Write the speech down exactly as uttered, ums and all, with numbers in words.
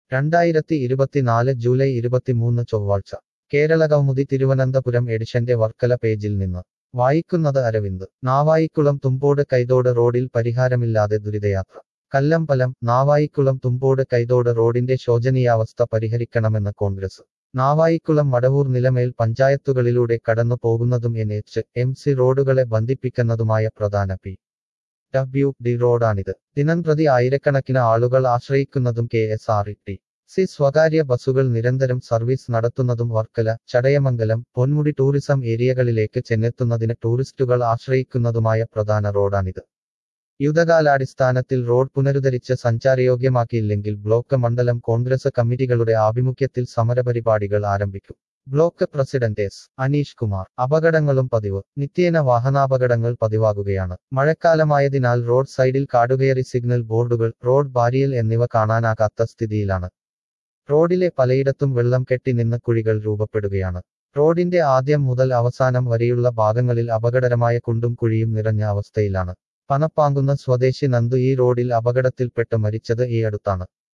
രണ്ടായിരത്തി ഇരുപത്തിനാല് ജൂലൈ ഇരുപത്തിമൂന്ന് ചൊവ്വാഴ്ച കേരള കൗമുദി തിരുവനന്തപുരം എഡിഷന്റെ വർക്കല പേജിൽ നിന്ന് വായിക്കുന്നത് അരവിന്ദ്. നാവായിക്കുളം തുമ്പോട് കൈതോട് റോഡിൽ പരിഹാരമില്ലാതെ ദുരിതയാത്ര. കല്ലമ്പലം. നാവായിക്കുളം തുമ്പോട് കൈതോട് റോഡിന്റെ ശോചനീയാവസ്ഥ പരിഹരിക്കണമെന്ന് കോൺഗ്രസ്. നാവായിക്കുളം മടവൂർ നിലമേൽ പഞ്ചായത്തുകളിലൂടെ കടന്നു പോകുന്നതും എൻ എച്ച് എം സി റോഡുകളെ ബന്ധിപ്പിക്കുന്നതുമായ പ്രധാന പി ഡബ്ല്യു ഡി റോഡാണിത്. ദിനംപ്രതി ആയിരക്കണക്കിന് ആളുകൾ ആശ്രയിക്കുന്നതും K S R T C സ്വകാര്യ ബസുകൾ നിരന്തരം സർവീസ് നടത്തുന്നതും വർക്കല, ചടയമംഗലം, പൊന്മുടി ടൂറിസം ഏരിയകളിലേക്ക് ചെന്നെത്തുന്നതിന് ടൂറിസ്റ്റുകൾ ആശ്രയിക്കുന്നതുമായ പ്രധാന റോഡാണിത്. യുദ്ധകാലാടിസ്ഥാനത്തിൽ റോഡ് പുനരുദ്ധരിച്ച് സഞ്ചാരയോഗ്യമാക്കിയില്ലെങ്കിൽ ബ്ലോക്ക് മണ്ഡലം കോൺഗ്രസ് കമ്മിറ്റികളുടെ ആഭിമുഖ്യത്തിൽ സമരപരിപാടികൾ ആരംഭിക്കും. Block president S Aneesh Kumar. അപകടങ്ങളും പതിവ്. നിത്യേന വാഹനാപകടങ്ങൾ പതിവാകുകയാണ്. മഴക്കാലമായതിനാൽ റോഡ് സൈഡിൽ കാടുകയറി സിഗ്നൽ ബോർഡുകൾ, റോഡ് ബാരിയൽ എന്നിവ കാണാനാകാത്ത സ്ഥിതിയിലാണ്. റോഡിലെ പലയിടത്തും വെള്ളം കെട്ടി നിന്ന് കുഴികൾ രൂപപ്പെടുകയാണ്. റോഡിന്റെ ആദ്യം മുതൽ അവസാനം വരെയുള്ള ഭാഗങ്ങളിൽ അപകടകരമായ കുണ്ടും കുഴിയും നിറഞ്ഞ അവസ്ഥയിലാണ്. പനപ്പാങ്കുന്ന് സ്വദേശി നന്ദു ഈ റോഡിൽ അപകടത്തിൽപ്പെട്ട് മരിച്ചത് ഈ അടുത്താണ്.